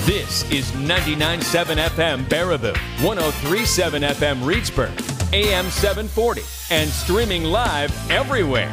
This is 99.7 FM Baraboo, 103.7 FM Reedsburg, AM 740, and streaming live everywhere.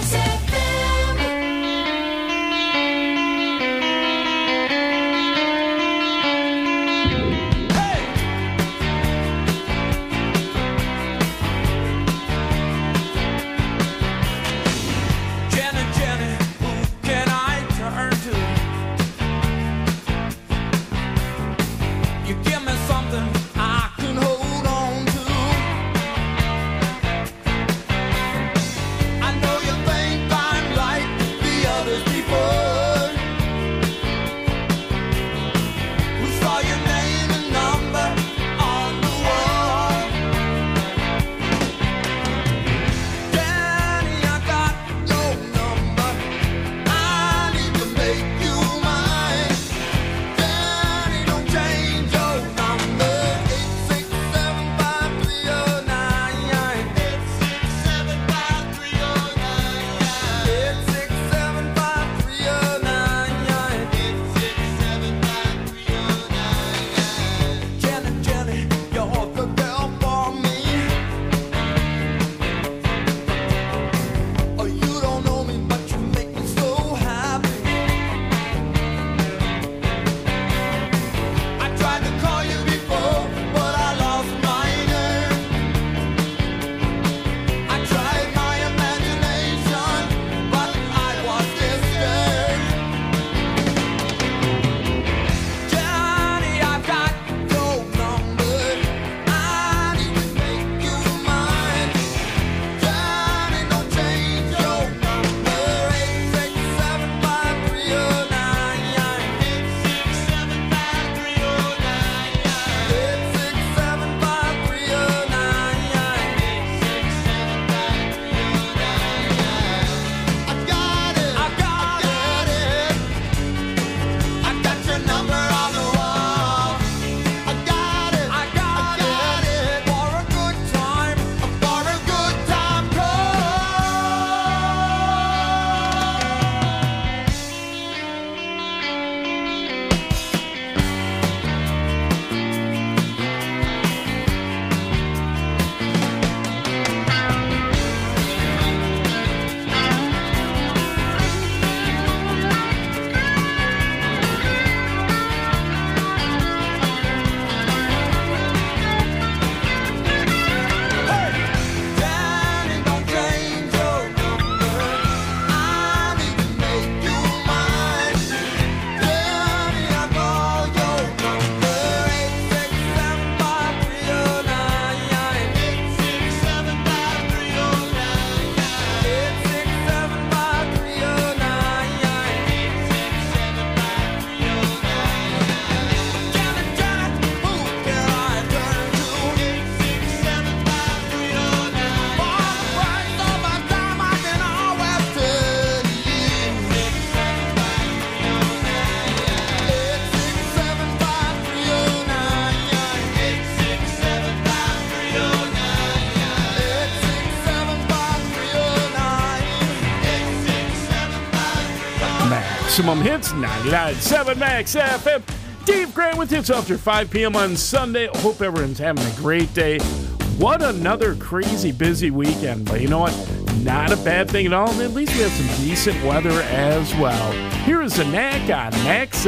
Maximum Hits, 99.7 Max FM. Dave Grant with Hits after 5 p.m. on Sunday. Hope everyone's having a great day. What another crazy busy weekend. But you know what? Not a bad thing at all. And at least we have some decent weather as well. Here is a Knack on Max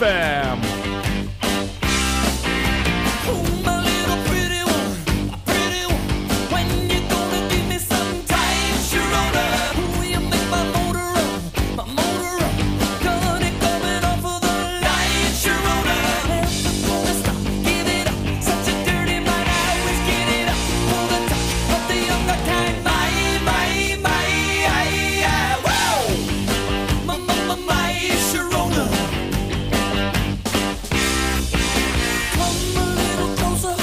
FM. Come a little closer.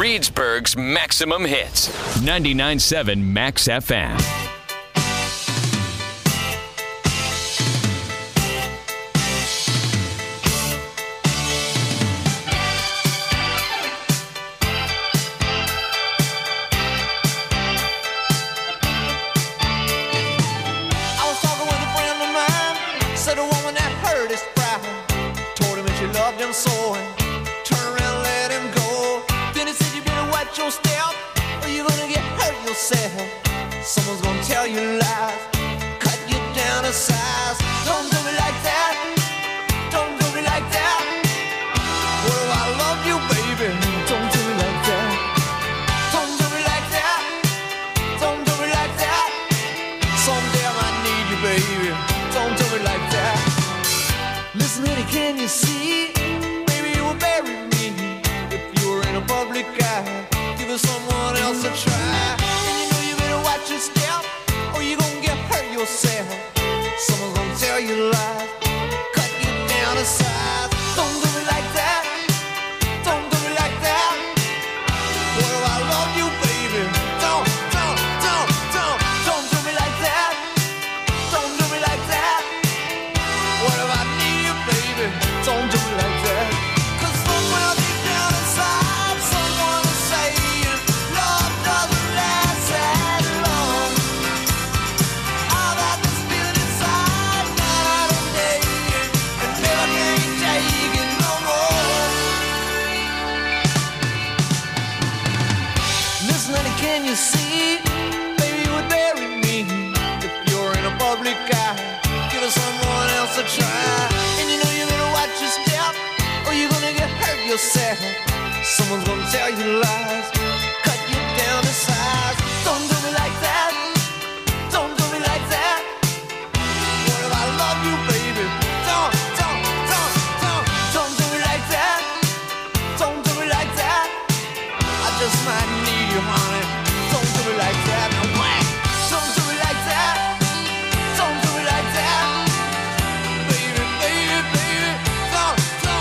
Reedsburg's maximum hits. 99.7 Max FM. Someone's gonna tell you lies, cut you down to size. Don't do me like that, don't do me like that. What if I love you, baby? Don't do me like that. Don't do me like that, don't do me like that. Someday I might need you, baby. Don't do me like that. Listen, honey, can you see? Baby, you will bury me if you were in a public eye. Give it someone else a try. Watch your step, or you gon' get hurt yourself. Someone's gonna tell you lies, cut you down to size. Don't do me like that, don't do me like that. What if I love you, baby? Don't do me like that. Don't do me like that. What if I need you, baby? Don't do me like that. 'Cause somewhere deep down inside, someone is saying love doesn't last that long. All that was feeling inside, night and day, and never can take it no more. Listen, honey, can you see? Baby, you would bury me if you're in a public eye. Give someone else a try. And you know you better watch your step, or you're gonna get hurt yourself. Someone's gonna tell you lies, cut you down to size. Don't do me like that, don't do me like that. What if I love you, baby? Don't do me like that. Don't do me like that. I just might need you, honey. Don't do me like that. No way. Don't do me like that. Don't do me like that. Baby, baby, baby. Don't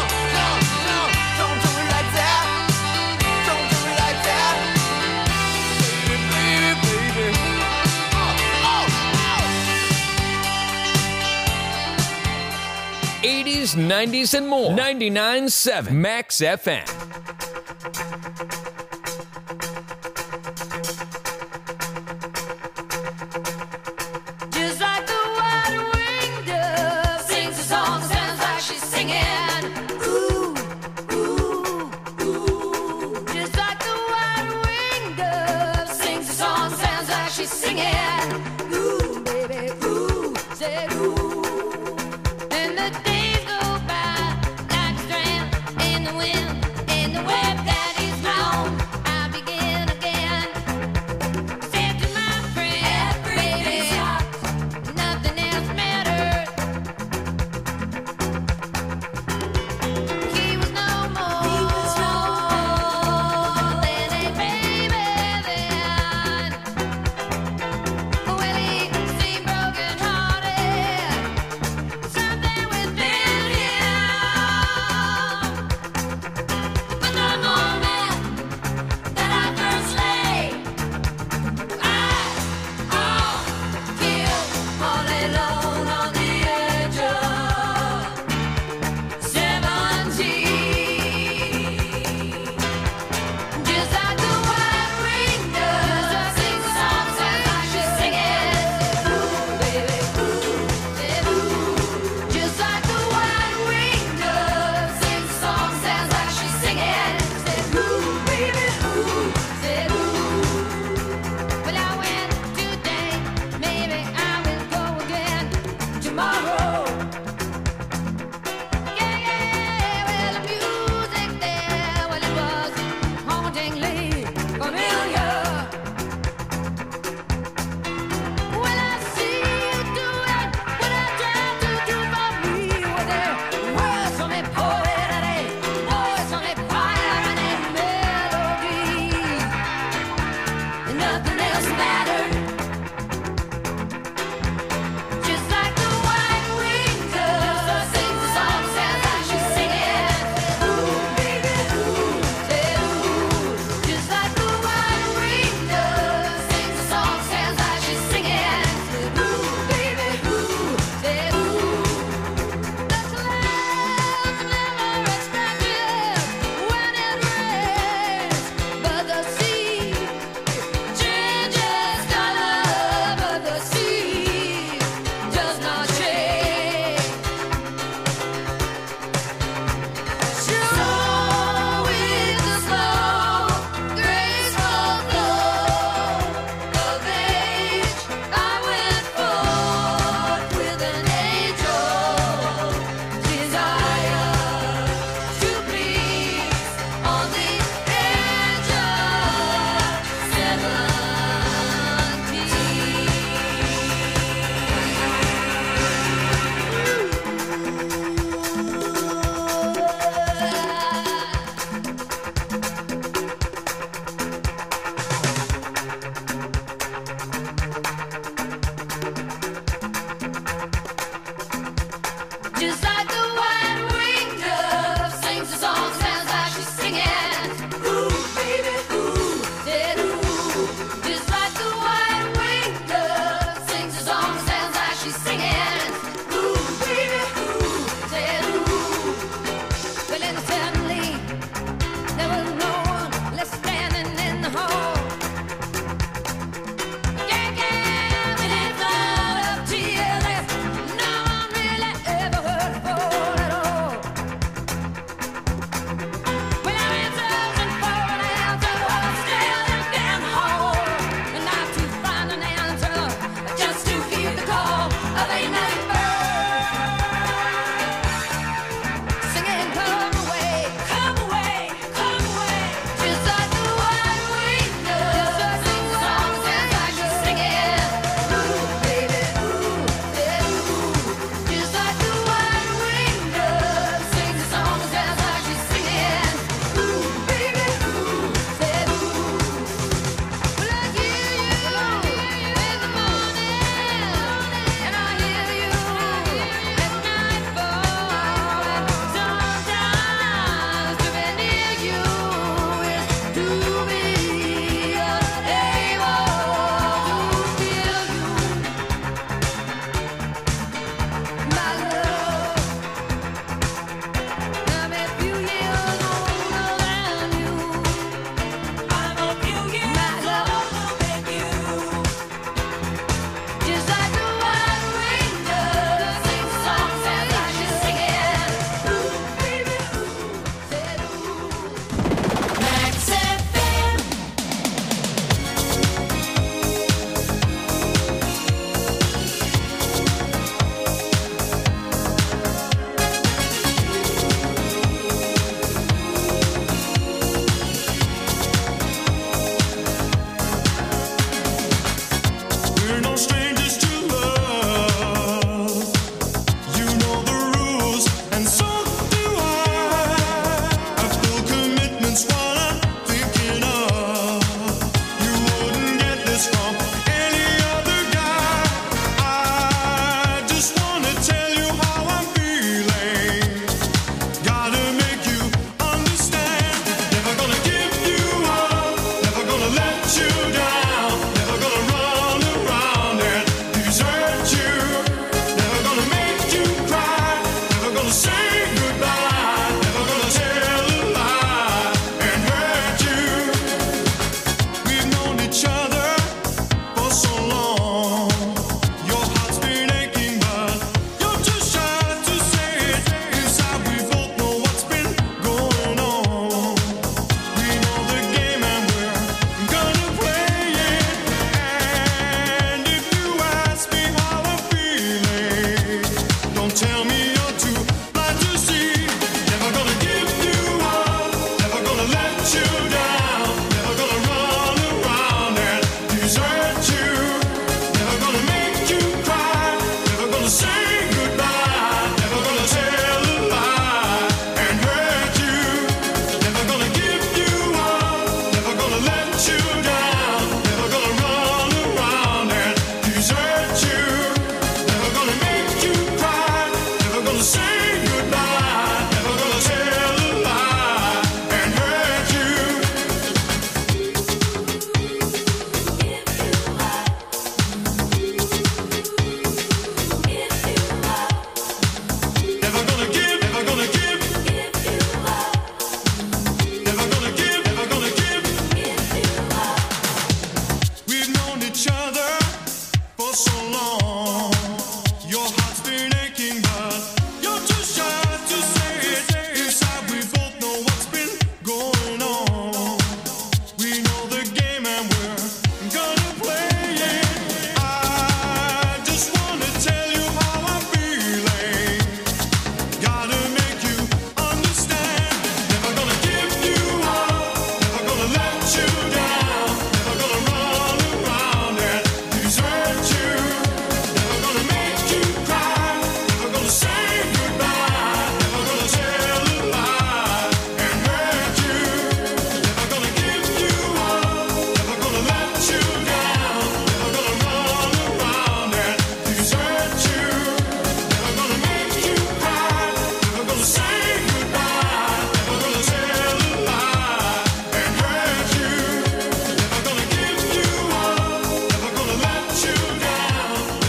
do me like that. Don't do me like that. Baby, baby, baby. Oh. 80s, 90s, and more. 99.7 Max FM. Just like the white-winged dove sings a song, sounds like she's singing. Ooh, ooh, ooh. Just like the white-winged dove sings a song, sounds like she's singing. Ooh, baby, ooh, say ooh. And the days go by like a strand in the wind, in the web that is my own. I begin again. Said to my friend, baby, nothing else mattered. He was no more than a baby then.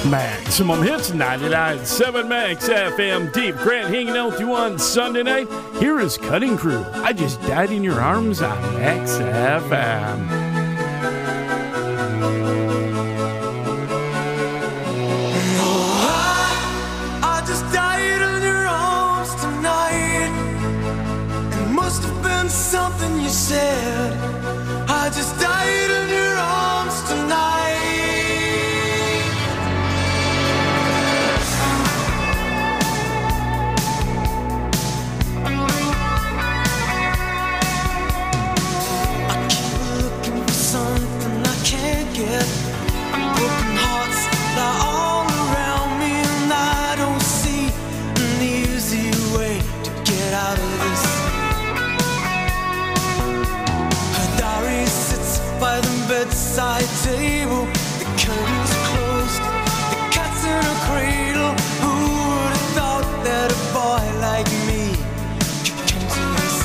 Maximum Hits 99.7 Max FM. Dave Grant hanging out with you on Sunday night. Here is Cutting Crew. I Just Died in Your Arms on Max FM. I just died in your arms tonight. It must have been something you said. I just died in your arms tonight. Broken hearts lie all around me, and I don't see an easy way to get out of this. Her diary sits by the bedside table. The curtains are closed, the cat's in a cradle. Who would have thought that a boy like me could come to this?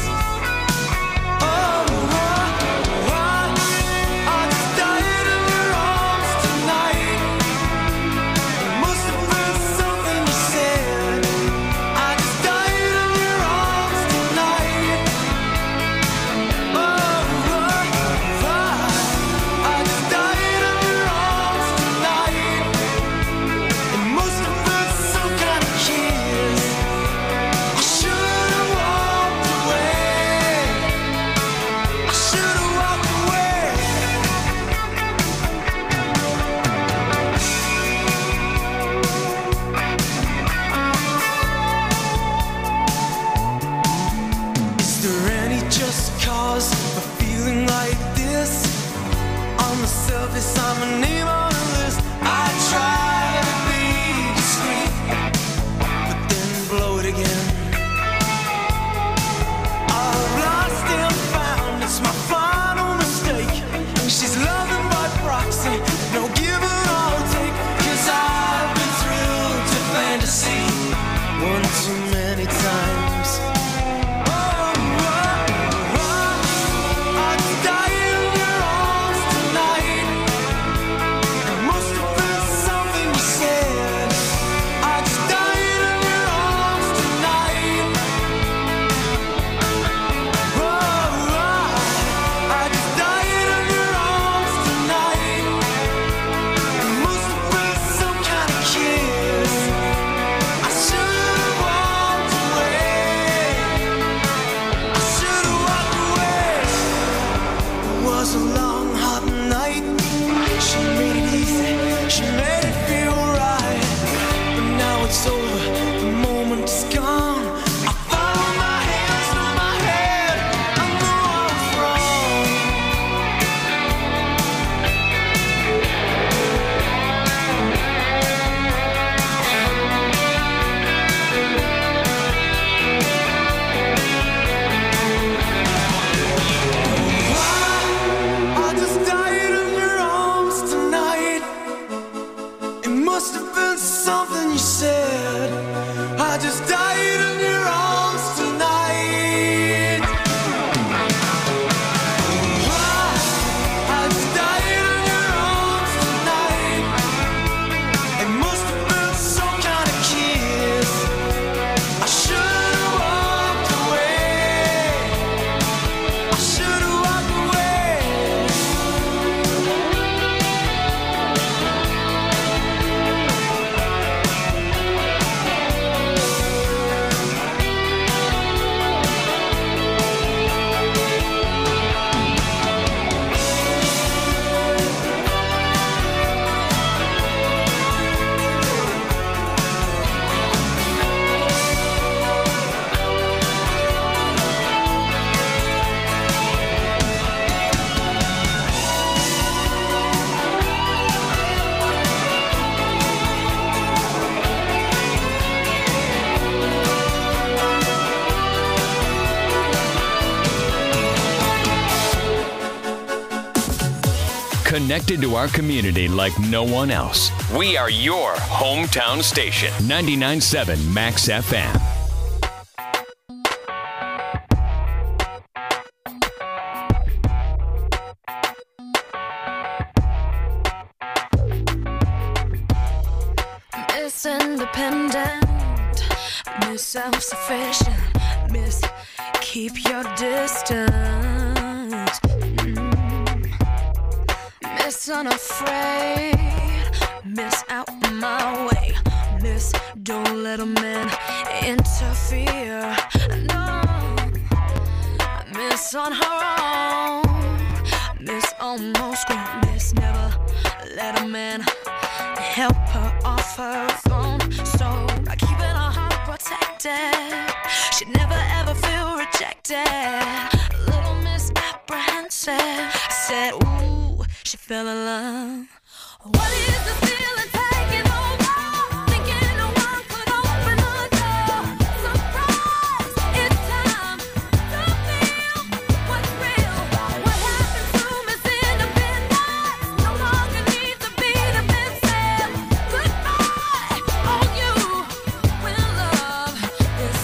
I'm a name on a list. I try to be discreet, but then blow it again. I've lost and found, it's my final mistake. She's loving by proxy, no give or take. 'Cause I've been thrilled to fantasy one too many times. Connected to our community like no one else. We are your hometown station. 99.7 Max FM. independent, Miss self-sufficient, Miss keep your distance, Miss unafraid, Miss out my way, Miss don't let a man interfere, no, Miss on her own, Miss almost grown, Miss never let a man help her off her throne. So by keeping her heart protected, she'd never ever feel rejected. Little Miss Apprehensive, I said, ooh, she fell in love. What is the feeling taking over? Thinking no one could open the door. Surprise, it's time to feel what's real. What happened to Miss Independence? No longer needs to be defensive. Goodbye, all you when love is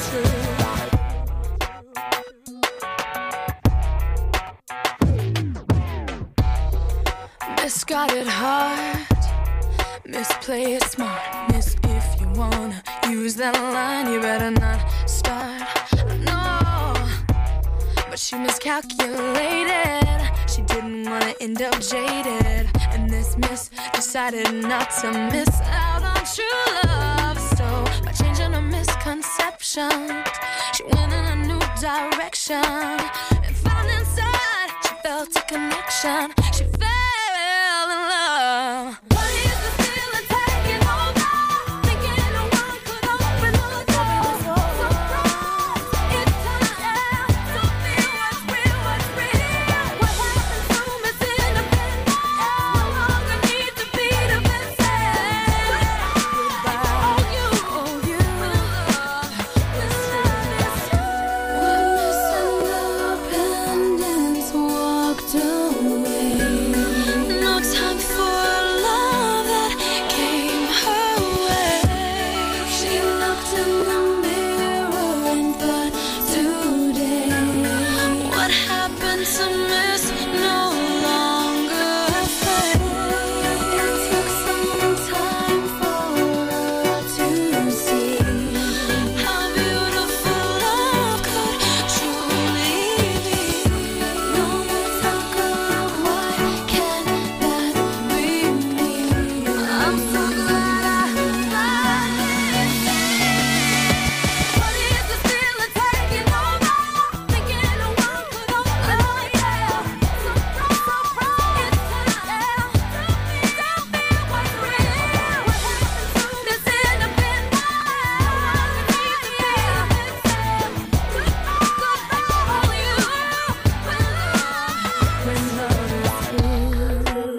true. Miss got it hard. Miss play it smart. Miss if you wanna use that line, you better not start. No, but she miscalculated. She didn't wanna end up jaded. And this miss decided not to miss out on true love. So by changing her misconceptions, she went in a new direction and found inside she felt a connection. She fell in love. What is the feeling taking over? Thinking no one could open the door. Surprise, it's time to feel what's real, what's real. What happened to Miss Independence? No longer needs to be defensive. Goodbye, all you when love is true. When Miss Independence walked away, no time for love that came her way. She looked in the mirror and thought, today, what happened to Miss no longer afraid? It took some time for her to see how beautiful love could truly be. No more talk of why can't that be me? I'm so glad I finally see. What is the feeling taking over? Thinking no one could open the door. Surprise, surprise, it's time to feel what's real. What happened to Miss Independence? Goodbye, all you when love is true.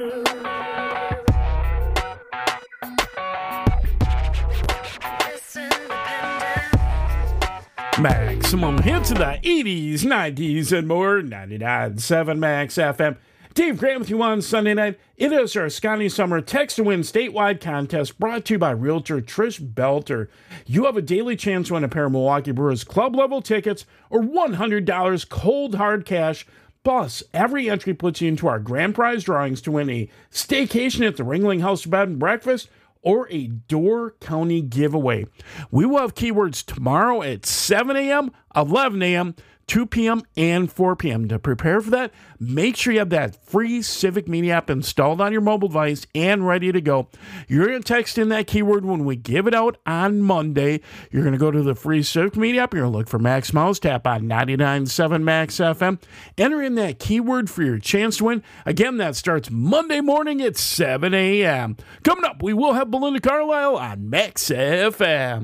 Miss Independence. Maximum hits of the 80s, 90s, and more. 99.7 Max FM. Dave Grant with you on Sunday night. It is our Scotty Summer Text to Win statewide contest brought to you by Realtor Trish Belter. You have a daily chance to win a pair of Milwaukee Brewers club level tickets or $100 cold hard cash. Plus, every entry puts you into our grand prize drawings to win a staycation at the Ringling House Bed and Breakfast or a Door County giveaway. We will have keywords tomorrow at 7 a.m., 11 a.m., 2 p.m., and 4 p.m. To prepare for that, make sure you have that free Civic Media app installed on your mobile device and ready to go. You're going to text in that keyword when we give it out on Monday. You're going to go to the free Civic Media app. You're going to look for Max Mouse, tap on 99.7 Max FM. Enter in that keyword for your chance to win. Again, that starts Monday morning at 7 a.m. Coming up, we will have Belinda Carlisle on Max FM.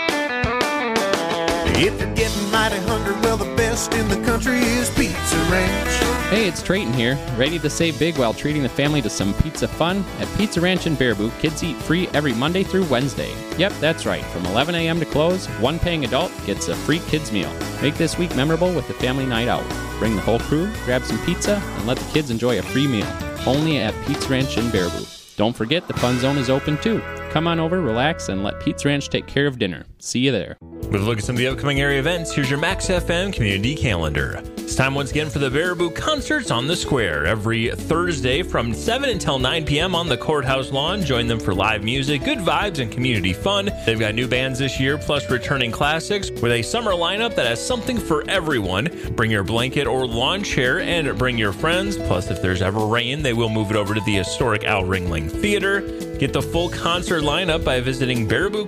If you're getting mighty hungry, well, the best in the country is Pizza Ranch. Hey, it's Trayton here, ready to save big while treating the family to some pizza fun. At Pizza Ranch in Baraboo, kids eat free every Monday through Wednesday. Yep, that's right. From 11 a.m. to close, one paying adult gets a free kids meal. Make this week memorable with a family night out. Bring the whole crew, grab some pizza, and let the kids enjoy a free meal. Only at Pizza Ranch in Baraboo. Don't forget the Fun Zone is open too. Come on over, relax, and let Pizza Ranch take care of dinner. See you there. With a look at some of the upcoming area events, here's your Max FM community calendar. It's time once again for the Baraboo Concerts on the Square. Every Thursday from 7 until 9 p.m. on the courthouse lawn. Join them for live music, good vibes, and community fun. They've got new bands this year, plus returning classics, with a summer lineup that has something for everyone. Bring your blanket or lawn chair and bring your friends. Plus, if there's ever rain, they will move it over to the historic Al Ringling Theater. Get the full concert lineup by visiting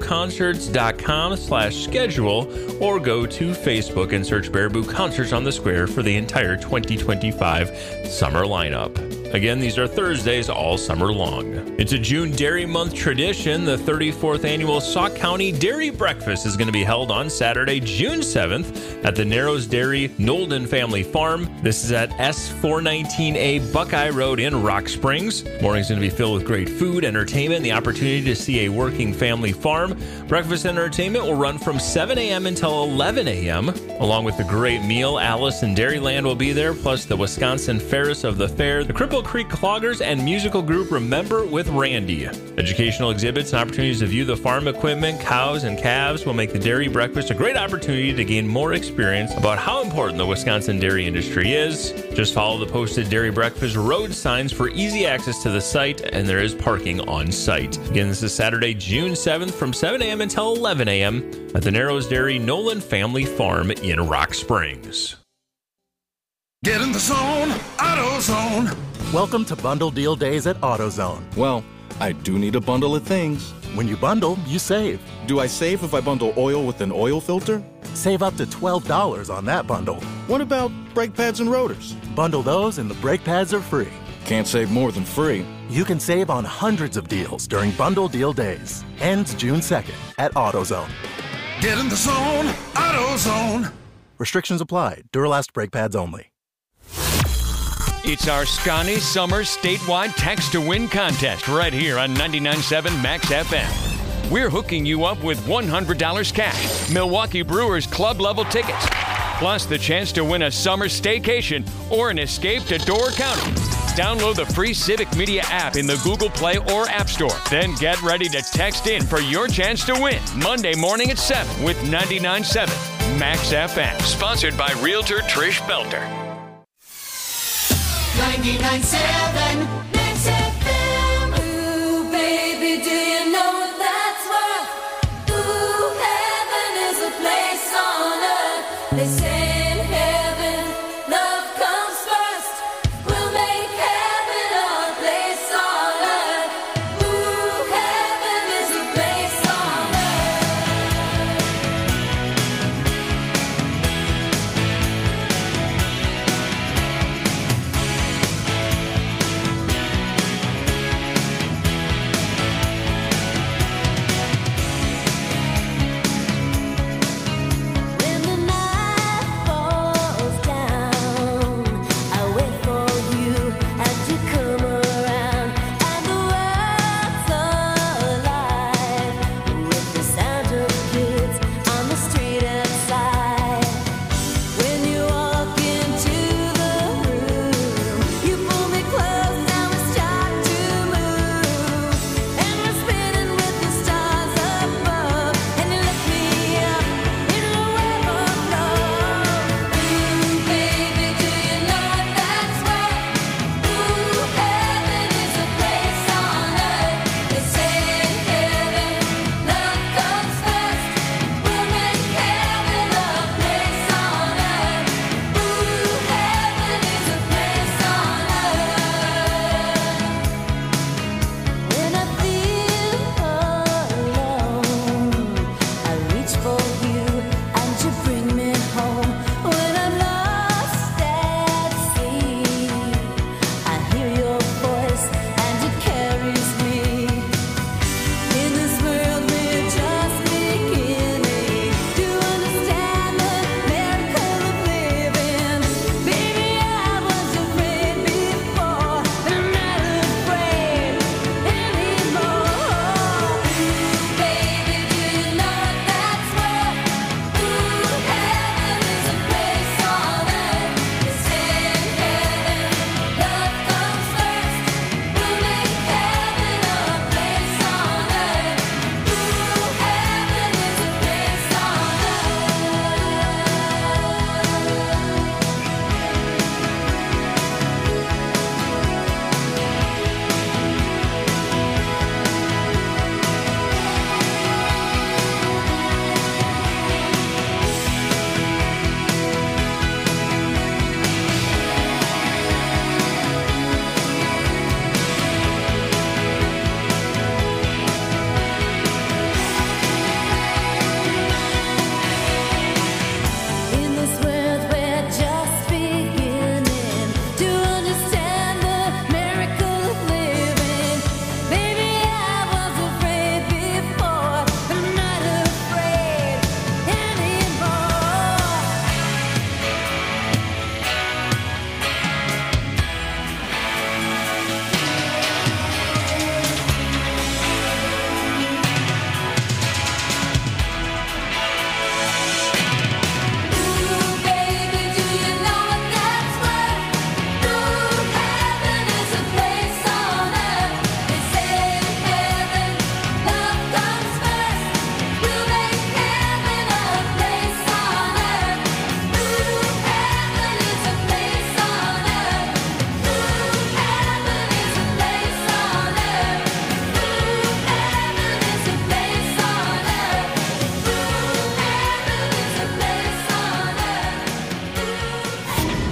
barabooconcerts.com/schedule or go to Facebook and search Baraboo Concerts on the Square for the entire 2025 summer lineup. Again, these are Thursdays all summer long. It's a June Dairy Month tradition. The 34th annual Sauk County Dairy Breakfast is going to be held on Saturday, June 7th at the Narrows Dairy Nolden Family Farm. This is at S419A Buckeye Road in Rock Springs. Morning's going to be filled with great food, entertainment, and the opportunity to see a working family farm. Breakfast and entertainment will run from 7 a.m. until 11 a.m. Along with the great meal, Alice and Dairyland will be there, plus the Wisconsin Ferris of the Fair, the Cripple Creek Cloggers, and musical group Remember with Randy. Educational exhibits and opportunities to view the farm equipment, cows, and calves will make the dairy breakfast a great opportunity to gain more experience about how important the Wisconsin dairy industry is. Just follow the posted Dairy Breakfast road signs for easy access to the site, and there is parking on site. Again, this is Saturday, June 7th from 7 a.m. until 11 a.m. at the Narrows Dairy Nolan Family Farm in Rock Springs. Get in the zone, AutoZone. Welcome to Bundle Deal Days at AutoZone. Well, I do need a bundle of things. When you bundle, you save. Do I save if I bundle oil with an oil filter? Save up to $12 on that bundle. What about brake pads and rotors? Bundle those and the brake pads are free. Can't save more than free. You can save on hundreds of deals during Bundle Deal Days. Ends June 2nd at AutoZone. Get in the zone, AutoZone. Restrictions apply. Duralast brake pads only. It's our Scotty Summer statewide text to win contest right here on 99.7 Max FM. We're hooking you up with $100 cash, Milwaukee Brewers club level tickets, plus the chance to win a summer staycation or an escape to Door County. Download the free Civic Media app in the Google Play or App Store. Then get ready to text in for your chance to win Monday morning at 7 with 99.7 Max FM. Sponsored by Realtor Trish Belter. 99.7 Max FM. Ooh, baby, do you know what that's worth? Ooh, heaven is a place on earth. They say in heaven, love comes first. We'll make heaven our place on earth. Ooh, heaven is a place on earth.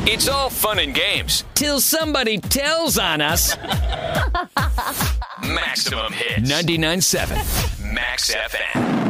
It's all fun and games. Till somebody tells on us. Maximum Hits. 99.7 Max FM.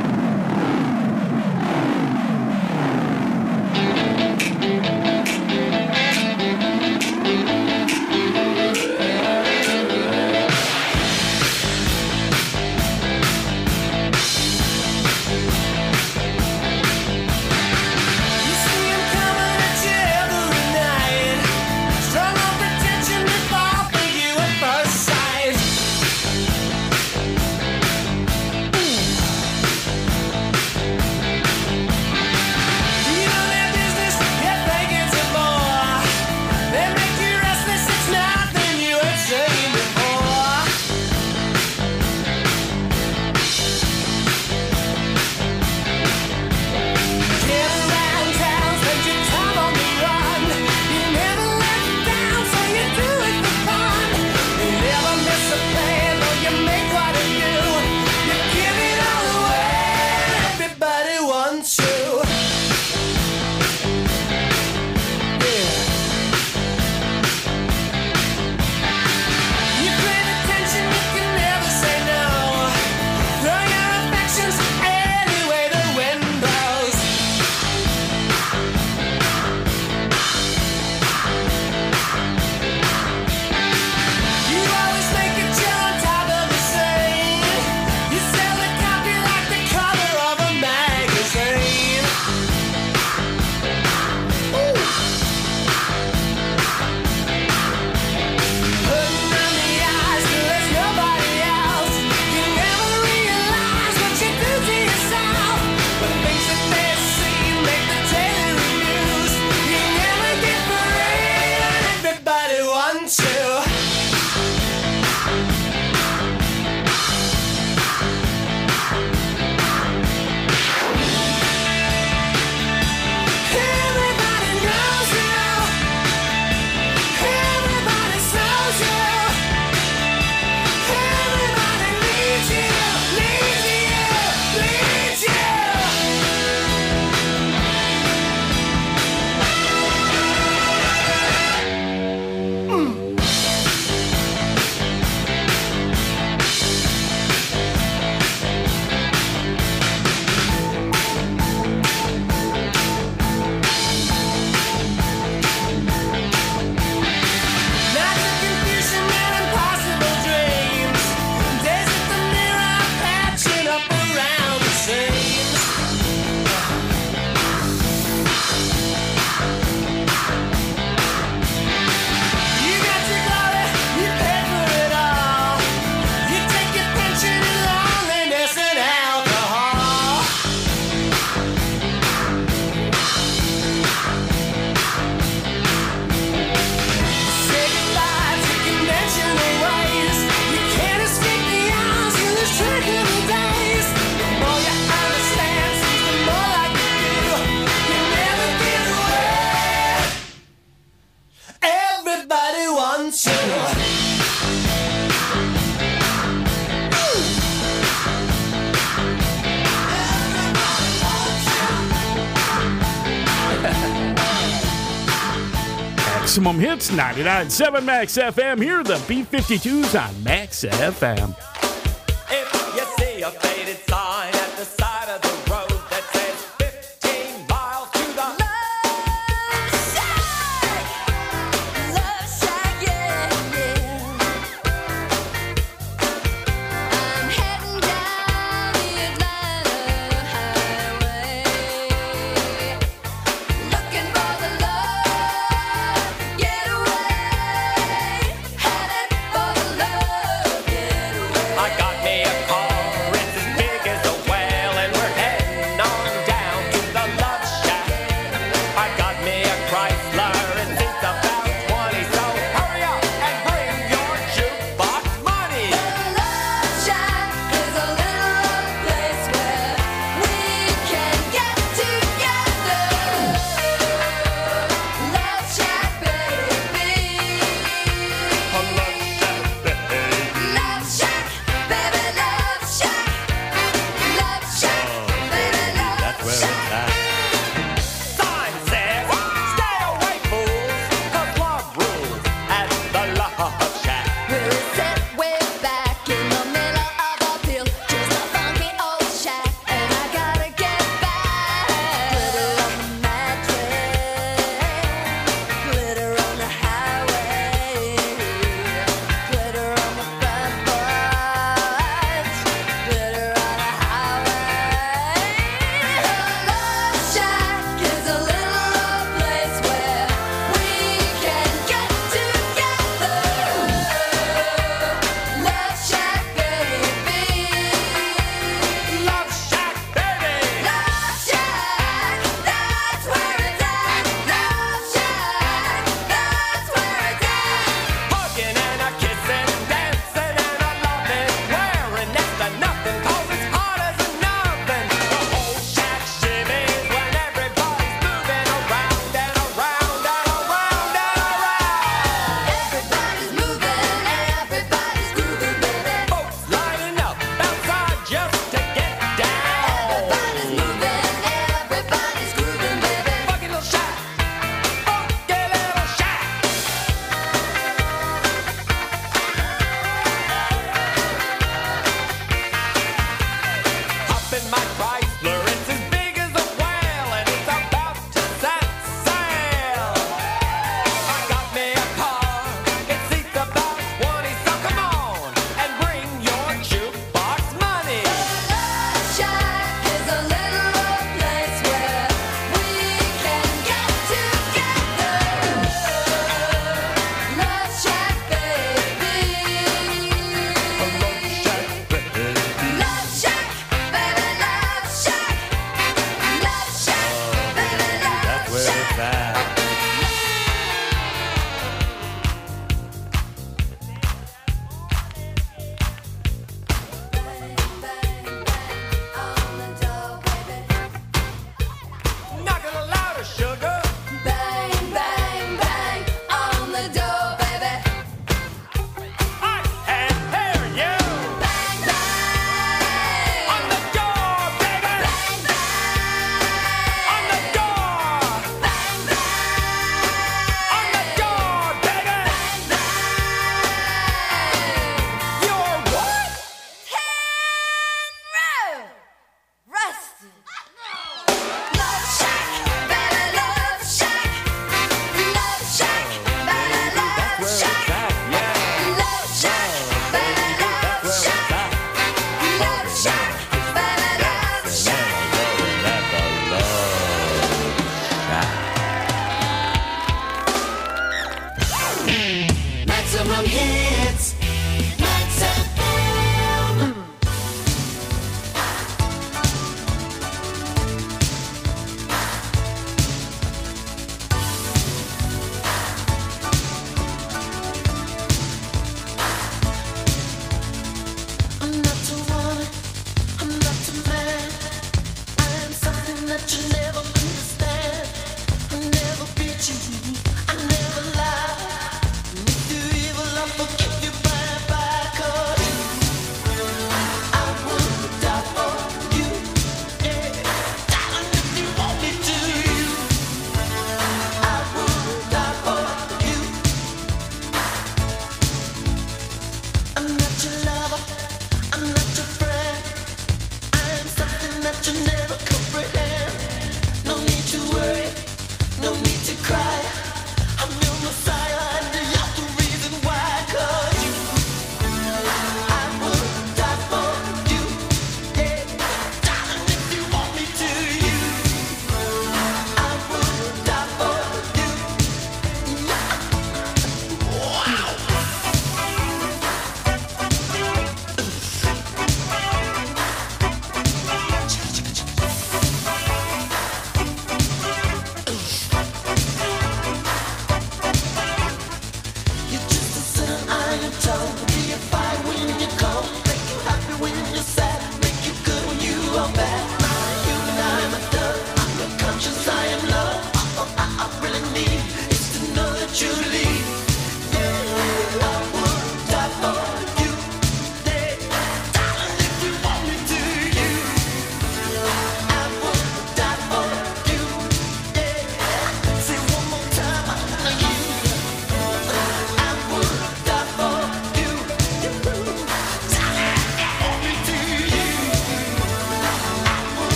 Maximum Hits, 99.7 Max FM. Here are the B-52s on Max FM. If you see a faded sign at the side of the road that says 15 miles to the Love Shack, yeah, yeah. I'm heading down the Atlanta highway, looking for the love getaway, headed for the love getaway.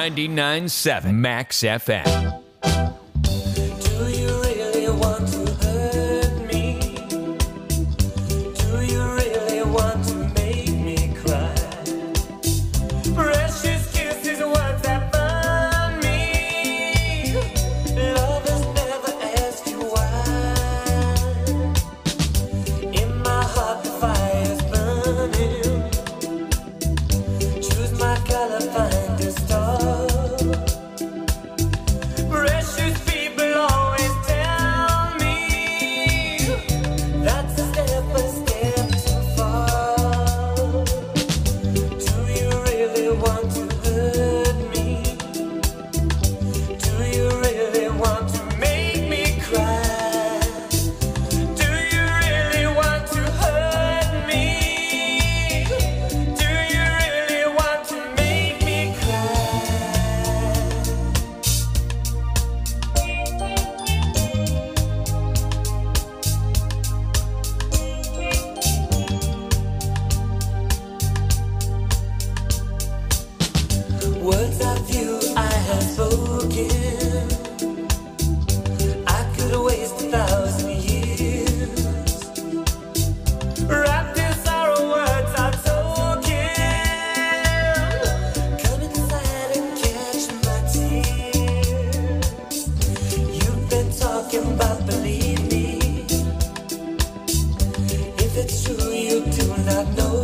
99.7 Max FM. Do you really want to hurt me? Do you really want to make me cry? Precious kisses, words that burn me. Lovers never ask you why. In my heart the fire's burning. Choose my color, find a star. Precious people always tell me that's a step too far. Do you really want to hurt me? Do you really want to make me cry? Do you really want to hurt me? Do you really want to make me cry? Words of you I have spoken. I could waste 1,000 years. Wrapped in sorrow, words are token. Come inside and catch my tears. You've been talking about, believe me. If it's true, you do not know.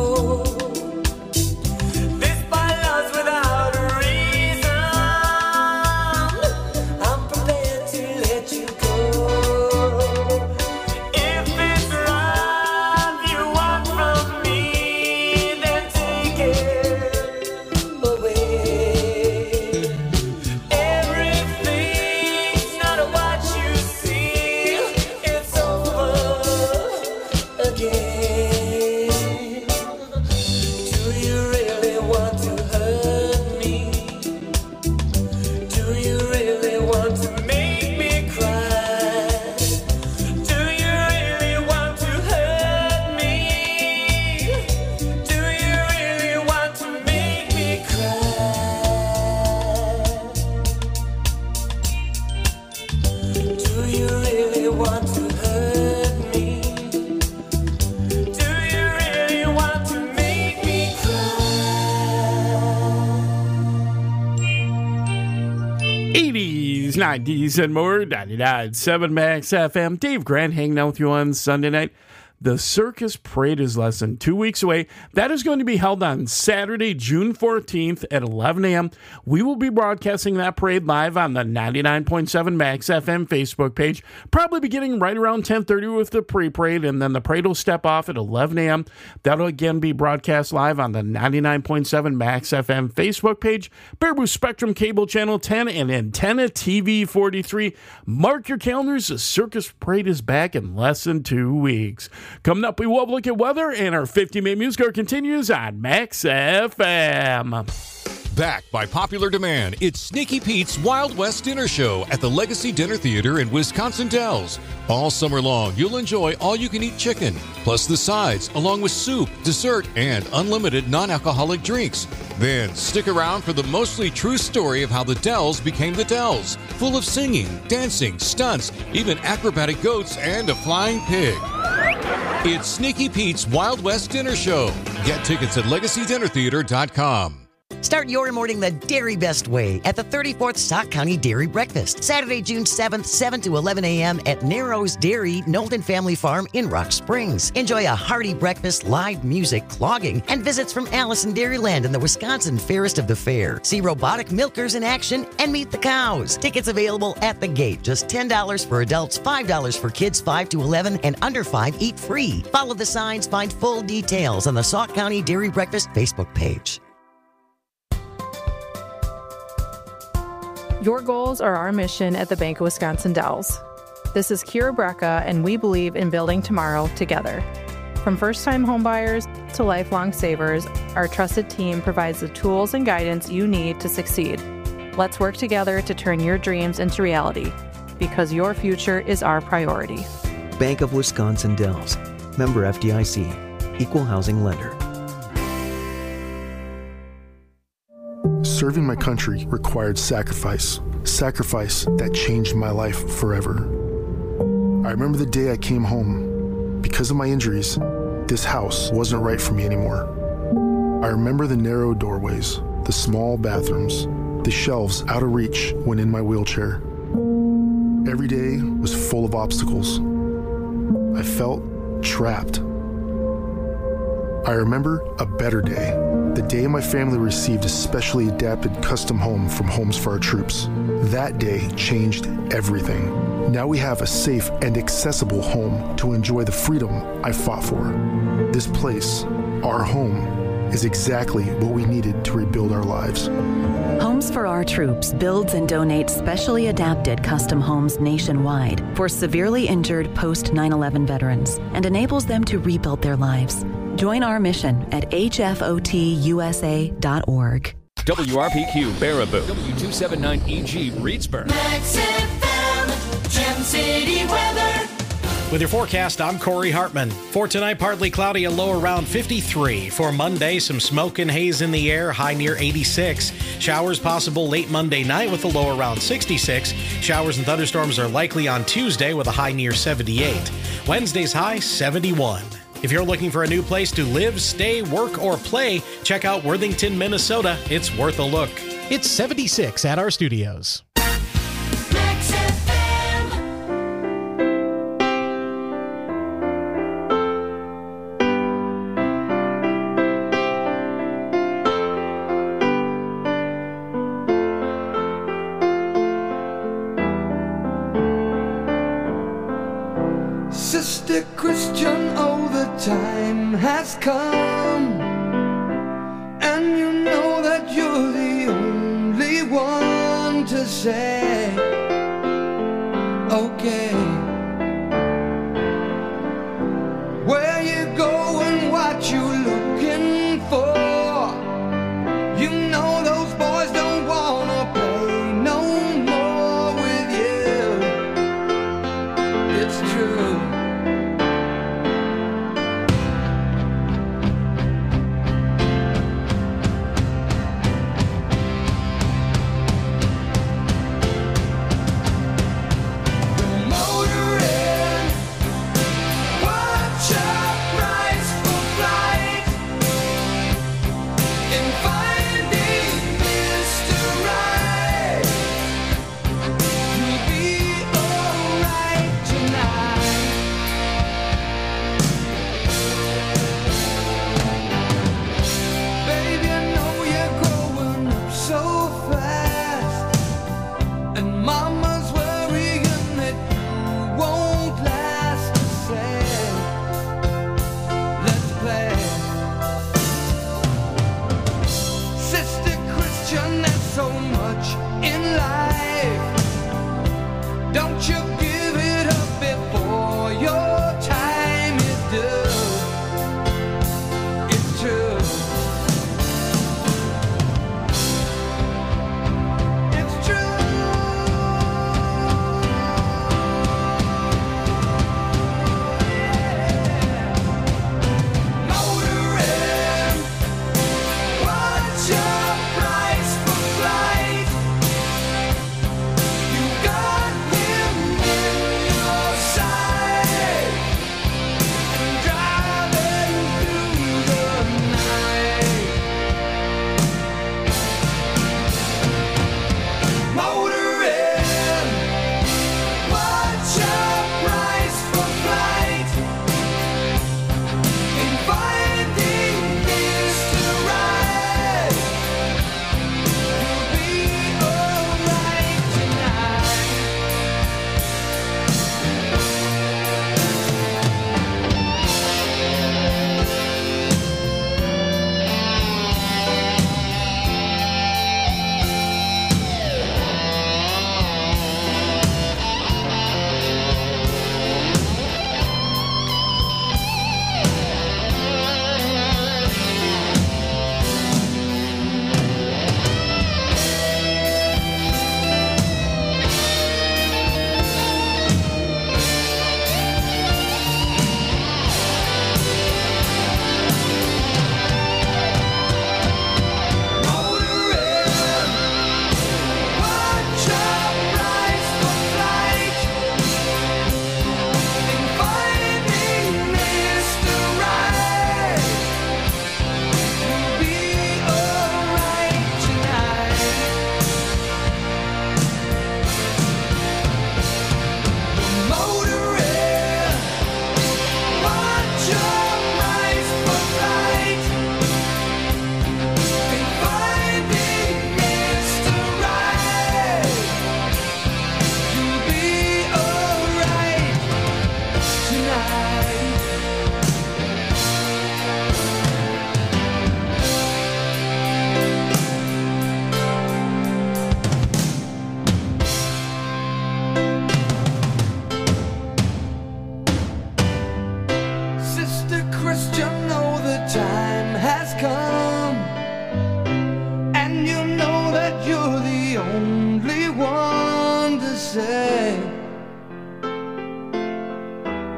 This by love's without a reason. I'm prepared to let you go. If it's love you want from me, then take it away. Everything's not what you see. It's over again. Do you really want to hurt me? Do you really want to make me cry? Do you really want to hurt me? Do you really want to make me cry? Do you really want to hurt me? Do you really want to make me cry? 80s, 90s, and more. 99.7 Max FM. Dave Grant hanging out with you on Sunday night. The Circus Parade is less than 2 weeks away. That is going to be held on Saturday, June 14th at 11 a.m. We will be broadcasting that parade live on the 99.7 Max FM Facebook page, probably beginning right around 10:30 with the pre-parade, and then the parade will step off at 11 a.m. That'll again be broadcast live on the 99.7 Max FM Facebook page, Baraboo Spectrum Cable Channel 10, and Antenna TV 43. Mark your calendars. The Circus Parade is back in less than 2 weeks. Coming up, we will look at weather, and our 50-minute music hour continues on Max FM. Back by popular demand, it's Sneaky Pete's Wild West Dinner Show at the Legacy Dinner Theater in Wisconsin Dells. All summer long, you'll enjoy all-you-can-eat chicken, plus the sides, along with soup, dessert, and unlimited non-alcoholic drinks. Then stick around for the mostly true story of how the Dells became the Dells, full of singing, dancing, stunts, even acrobatic goats, and a flying pig. It's Sneaky Pete's Wild West Dinner Show. Get tickets at LegacyDinnerTheater.com. Start your morning the Dairy Best way at the 34th Sauk County Dairy Breakfast. Saturday, June 7th, 7 to 11 a.m. at Narrows Dairy, Knowlton Family Farm in Rock Springs. Enjoy a hearty breakfast, live music, clogging, and visits from Allison Dairyland and the Wisconsin Fairest of the Fair. See robotic milkers in action and meet the cows. Tickets available at the gate. Just $10 for adults, $5 for kids 5 to 11, and under 5 eat free. Follow the signs, find full details on the Sauk County Dairy Breakfast Facebook page. Your goals are our mission at the Bank of Wisconsin Dells. This is Kira Brecka, and we believe in building tomorrow together. From first-time homebuyers to lifelong savers, our trusted team provides the tools and guidance you need to succeed. Let's work together to turn your dreams into reality, because your future is our priority. Bank of Wisconsin Dells. Member FDIC. Equal housing lender. Serving my country required sacrifice. Sacrifice that changed my life forever. I remember the day I came home. Because of my injuries, this house wasn't right for me anymore. I remember the narrow doorways, the small bathrooms, the shelves out of reach when in my wheelchair. Every day was full of obstacles. I felt trapped. I remember a better day, the day my family received a specially adapted custom home from Homes for Our Troops. That day changed everything. Now we have a safe and accessible home to enjoy the freedom I fought for. This place, our home, is exactly what we needed to rebuild our lives. Homes for Our Troops builds and donates specially adapted custom homes nationwide for severely injured post 9/11 veterans and enables them to rebuild their lives. Join our mission at hfotusa.org. WRPQ Baraboo, W279EG Reedsburg. Max FM, Gem City weather. With your forecast, I'm Corey Hartman. For tonight, partly cloudy, a low around 53. For Monday, some smoke and haze in the air, high near 86. Showers possible late Monday night with a low around 66. Showers and thunderstorms are likely on Tuesday with a high near 78. Wednesday's high, 71. If you're looking for a new place to live, stay, work, or play, check out Worthington, Minnesota. It's worth a look. It's 76 at our studios. Sister Christian, oh, the time has come, and you know that you're the only one to say, okay, where you going, what you looking for. You know those boys don't wanna play no more with you. It's true.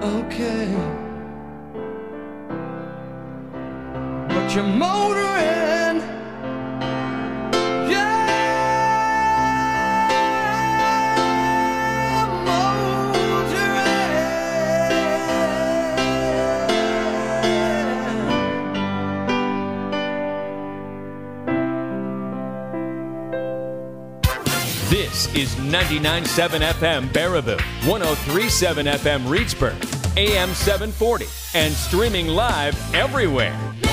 okay. But you're motoring, yeah, This is 99.7 FM Baraboo, 103.7 FM Reedsburg, AM 740, and streaming live everywhere.